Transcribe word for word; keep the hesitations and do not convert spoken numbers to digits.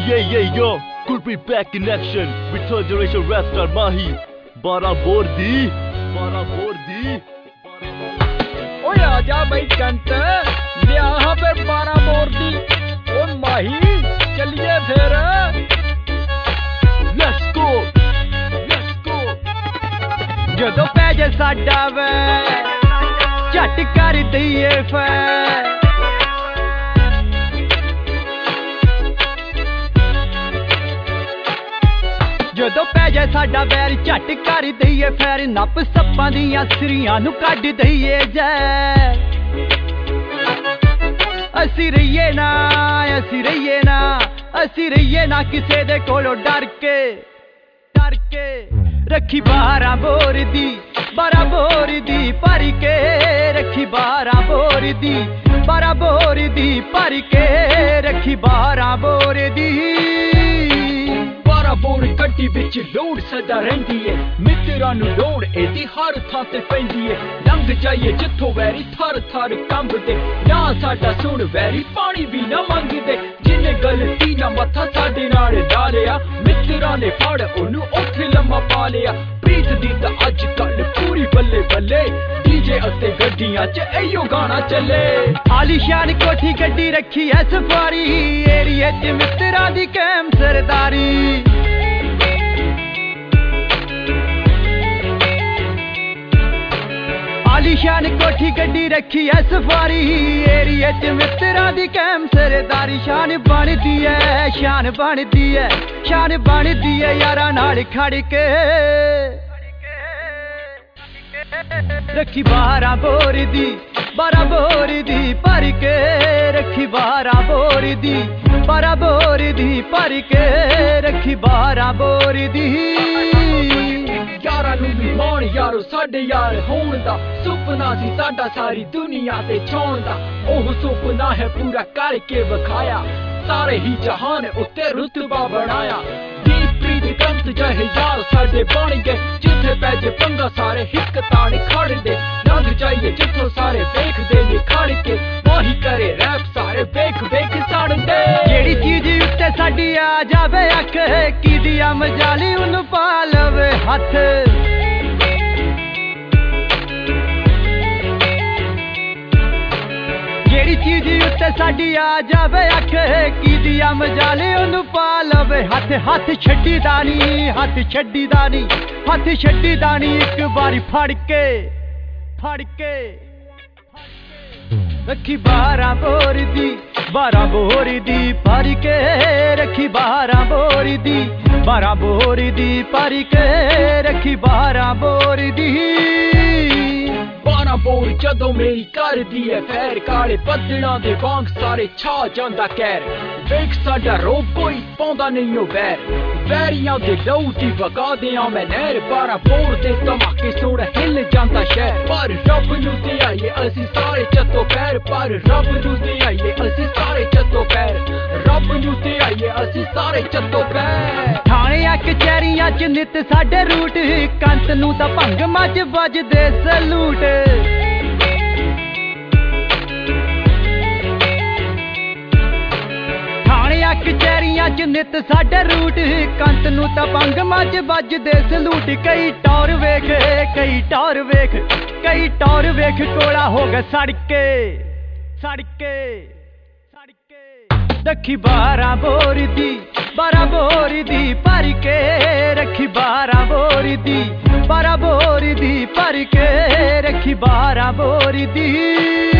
Yeah, yeah, yo, could be back in action with third generation rap star Mahi. बारह bore दी, बारह bore दी. ओए आजा भाई कंत, लिया फिर बारह बोर दी. ओ माही, चलिए फिर. Let's go, let's go. ਜਦੋਂ ਪੈ ਜੇ ਸਾਡਾ ਵੈ, ਝਟ ਕਰ ਦਈਏ ਫੈ. ਜਦੋਂ ਪੈ ਜਾਏ ਸਾਡਾ ਵੈਰ ਝਟ ਕਰ ਦਈਏ ਫੈਰ. ਨੱਪ ਸੱਪਾਂ ਦੀਆਂ ਸਿਰੀਆਂ ਨੂੰ ਕੱਢ ਦਈਏ ਜੈ. ਅਸੀਂ ਰਹੀਏ ਨਾ, ਅਸੀਂ ਰਹੀਏ ਨਾ, ਅਸੀਂ ਰਹੀਏ ਨਾ ਕਿਸੇ ਦੇ ਕੋਲੋਂ ਡਰ ਕੇ, ਡਰ ਕੇ. ਰੱਖੀ ਬਾਰਾਂ ਬੋਰ ਦੀ, ਬਾਰਾਂ ਬੋਰ ਦੀ ਭਰ ਕੇ. ਰੱਖੀ ਬਾਰਾਂ ਬੋਰ ਦੀ, ਬਾਰਾਂ ਬੋਰ ਦੀ ਭਰ ਕੇ. ਰੱਖੀ ਬਾਰਾਂ ਬੋਰ ਦੀ. ਬੋਰ ਗੱਡੀ ਵਿੱਚ ਲੋੜ ਸਦਾ ਰਹਿੰਦੀ ਏ. ਮਿੱਤਰਾਂ ਨੂੰ ਲੋੜ ਇਹਦੀ ਹਰ ਥਾਂ ਤੇ ਪੈਂਦੀ ਏ. ਲੰਘ ਜਾਈਏ ਜਿੱਥੋਂ ਵੈਰੀ ਥਰ ਥਰ ਕੰਬਦੇ. ਨਾ ਸਾਡਾ ਸੁਣ ਵੈਰੀ ਪਾਣੀ ਵੀ ਨਾ ਮੰਗਦੇ. ਜਿਹਨੇ ਗਲਤੀ ਨਾ ਮੱਥਾ ਸਾਡੇ ਨਾਲ ਲਾ ਲਿਆ, ਮਿੱਤਰਾਂ ਨੇ ਫੜ ਉਹਨੂੰ ਉੱਥੇ ਲੰਮਾ ਪਾ ਲਿਆ. ਪ੍ਰੀਤ ਦੀ ਤਾਂ ਅੱਜ ਕੱਲ ਪੂਰੀ ਬੱਲੇ ਬੱਲੇ. ਡੀਜੇ ਅਤੇ ਗੱਡੀਆਂ 'ਚ ਇਹੋ ਗਾਣਾ ਚੱਲੇ. ਆਲੀਸ਼ਾਨ ਕੋਠੀ ਗੱਡੀ ਰੱਖੀ ਐ ਸਫਾਰੀ. ਏਰੀਏ 'ਚ ਮਿੱਤਰਾਂ ਦੀ ਕਾਇਮ ਸਰਦਾਰੀ. ਆਲੀਸ਼ਾਨ ਕੋਠੀ ਗੱਡੀ ਰੱਖੀ ਐ ਸਫਾਰੀ. ਏਰੀਏ 'ਚ ਮਿੱਤਰਾਂ ਦੀ ਕਾਇਮ ਸਰਦਾਰੀ. ਸ਼ਾਨ ਬਣਦੀ ਐ, ਸ਼ਾਨ ਬਣਦੀ ਐ, ਸ਼ਾਨ ਬਣਦੀ ਐ ਯਾਰਾਂ ਨਾਲ ਖੜ ਕੇ. ਰੱਖੀ ਬਾਰਾਂ ਬੋਰ ਦੀ, ਬਾਰਾਂ ਬੋਰ ਦੀ ਭਰ ਕੇ. ਰੱਖੀ ਬਾਰਾਂ ਬੋਰ ਦੀ, ਬਾਰਾਂ ਬੋਰ ਦੀ ਭਰ ਕੇ. ਰੱਖੀ ਬਾਰਾਂ ਬੋਰ ਦੀ. ਯਾਰਾਂ ਨੂੰ ਵੀ ਮਾਣ ਯਾਰੋ ਸਾਡੇ ਯਾਰ ਹੋਣ ਦਾ. ਸੁਪਨਾ ਸੀ ਸਾਡਾ ਸਾਰੀ ਦੁਨੀਆ ਤੇ ਛਾਉਣ ਦਾ. ਉਹ ਸੁਪਨਾ ਹੈ ਪੂਰਾ ਕਰਕੇ ਵਿਖਾਇਆ. ਸਾਰੇ ਹੀ ਜਹਾਨ ਉੱਤੇ ਰੁਤਬਾ ਬਣਾਇਆ. ਪ੍ਰੀਤ ਕੰਤ ਜਿਹੇ ਯਾਰ ਸਾਡੇ ਬਣ ਗਏ. ਜਿੱਥੇ ਪੈ ਜੇ ਪੰਗਾ ਸਾਰੇ ਹਿੱਕ ਤਾੜ ਖੜਦੇ. ਲੰਘ ਜਾਈਏ ਜਿੱਥੋਂ ਸਾਰੇ ਵੇਖਦੇ ਨੇ ਖੜ ਕੇ. ਮਾਹੀ ਕਰੇ ਰੈਪ ਸਾਰੇ ਵੇਖ ਵੇਖ ਸੜਦੇ. ਜਿਹੜੀ ਚੀਜ਼ ਉੱਤੇ ਸਾਡੀ ਆ ਜਾਵੇ ਅੱਖ, ਕਿਦੀ ਆ ਮਜਾਲੀ ਉਹਨੂੰ ਪਾ ਲਵੇ ਹੱਥ. ਜਿਹੜੀ ਚੀਜ਼ ਉੱਤੇ ਸਾਡੀ ਆ ਜਾਵੇ ਅੱਖ, ਕਿਦੀ ਆ ਮਜਾਲੀ ਉਹਨੂੰ ਪਾ ਲਵੇ ਹੱਥ. ਹੱਥ ਛੱਡੀ ਦਾ ਨੀ, ਹੱਥ ਛੱਡੀ ਦਾ ਨੀ, ਹੱਥ ਛੱਡੀ ਦਾ ਨੀ. ਇੱਕ ਵਾਰੀ ਫੜ ਕੇ, ਫੜ ਕੇ. ਰੱਖੀ ਬਾਰਾਂ ਬੋਰ ਦੀ, ਬਾਰਾਂ ਬੋਰ ਦੀ ਭਰ ਕੇ. ਰੱਖੀ ਬਾਰਾਂ ਬੋਰ ਦੀ, ਬਾਰਾਂ ਬੋਰ ਦੀ ਭਰ ਕੇ. ਰੱਖੀ ਬਾਰਾਂ ਬੋਰ ਦੀ. ਬਾਰਾਂ ਬੋਰ ਜਦੋਂ ਮੇਰੀ ਕਰਦੀ ਐ ਫੈਰ. ਕਾਲੇ ਬੱਦਲਾਂ ਦੇ ਵਾਂਗ ਸਾਰੇ ਛਾ ਜਾਂਦਾ ਕਹਿਰ. ਵੇਖ ਸਾਡਾ ਰੋਬ ਕੋਈ ਪਾਉਂਦਾ ਨਹੀਂ ਓ ਵੈਰ. ਵੈਰੀਆਂ ਦੇ ਲਹੂ ਦੀ ਵਗਾ ਦਿਆਂ ਮੈਂ ਨਹਿਰ. ਬਾਰਾਂ ਬੋਰ ਦੇ ਧਮਾਕੇ ਸੁਣ ਹਿੱਲ ਜਾਂਦਾ ਸ਼ਹਿਰ. ਪਰ ਰੱਬ ਨੂੰ ਧਿਆਈਏ ਅਸੀਂ ਸਾਰੇ ਚੱਤੋ ਪੈਰ. ਪਰ ਰੱਬ ਨੂੰ ਧਿਆਈਏ ਅਸੀਂ ਸਾਰੇ ਚੱਤੋ ਪੈਰ. ਰੱਬ ਨੂੰ ਧਿਆਈਏ ਅਸੀਂ ਸਾਰੇ ਚੱਤੋ ਪੈਰ. ਥਾਣਿਆਂ ਕਚਹਿਰੀਆਂ 'ਚ ਨਿੱਤ ਸਾਡੇ ਰੂਟ. ਕੰਤ ਨੂੰ ਤਾਂ ਭੰਗ ਮੱਝ ਵੱਜਦੇ ਸਲੂਟ. ਥਾਣਿਆਂ ਕਚਹਿਰੀਆਂ 'ਚ ਨਿੱਤ ਸਾਡੇ ਰੂਟ. ਕੰਤ ਨੂੰ ਤਾਂ ਭੰਗ ਮੱਝ ਵੱਜਦੇ ਸਲੂਟ. ਕਈ ਟੌਰ ਵੇਖ, ਕਈ ਟੌਰ ਵੇਖ, ਕਈ ਟੌਰ ਵੇਖ ਕੋਲਾ ਹੋ ਗਿਆ ਸੜ ਕੇ, ਸੜ ਕੇ, ਸੜ ਕੇ. ਰੱਖੀ ਬਾਰਾਂ ਬੋਰ ਦੀ, ਬਾਰਾਂ ਬੋਰ ਦੀ ਭਰ ਕੇ. ਰੱਖੀ ਬਾਰਾਂ ਬੋਰ ਦੀ, ਬਾਰਾਂ ਬੋਰ ਦੀ ਭਰ ਕੇ. ਰੱਖੀ ਬਾਰਾਂ ਬੋਰ ਦੀ.